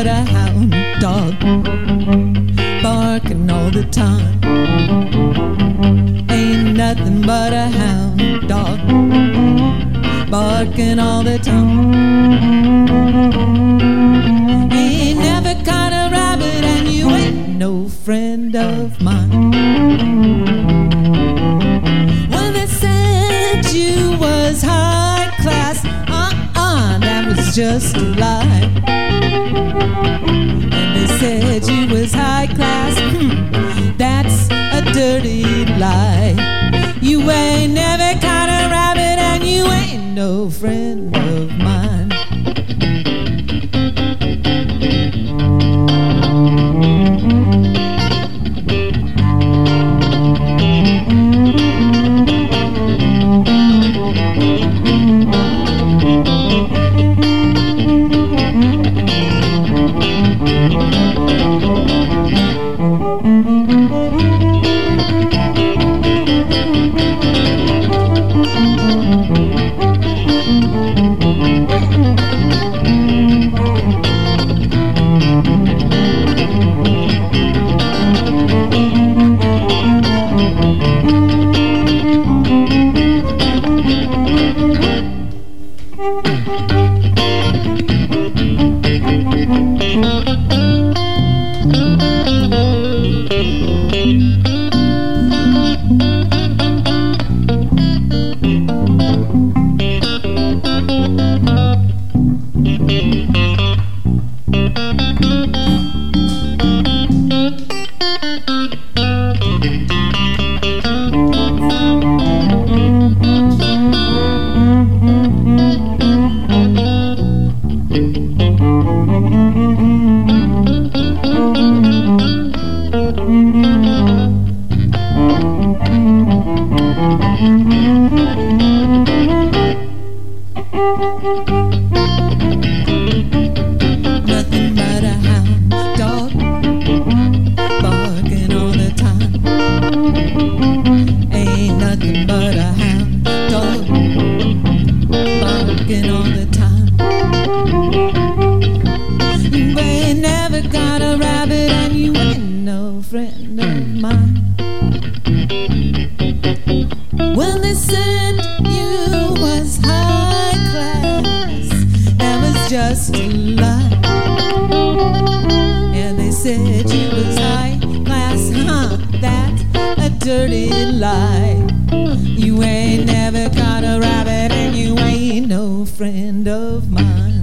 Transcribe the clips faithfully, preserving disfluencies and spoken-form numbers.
but a hound dog, barking all the time. Ain't nothing but a hound dog, barking all the time. Ain't never caught a rabbit and you ain't no friend of mine. When they said you was high class, uh-uh, that was just a lie. And they said you was high class, hmm, that's a dirty lie. You ain't never caught a rabbit and you ain't no friend of mine. Nothing but a hound dog, barking all the time. Ain't nothing but a hound dog, barking all the time. You ain't never got a rabbit and you ain't no friend of mine. When they said you was high class, that was just a lie. And they said you was high class, huh, that's a dirty lie. You ain't never caught a rabbit and you ain't no friend of mine.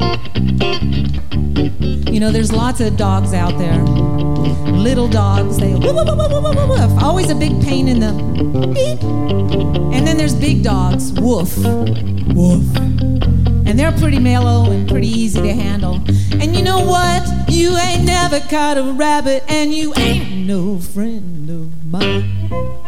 You know, there's lots of dogs out there. Little dogs, they woof, woof, woof, woof, woof, woof. Always a big pain in the beep. And then there's big dogs, woof, woof. And they're pretty mellow and pretty easy to handle. And you know what? You ain't never caught a rabbit and you ain't no friend of mine.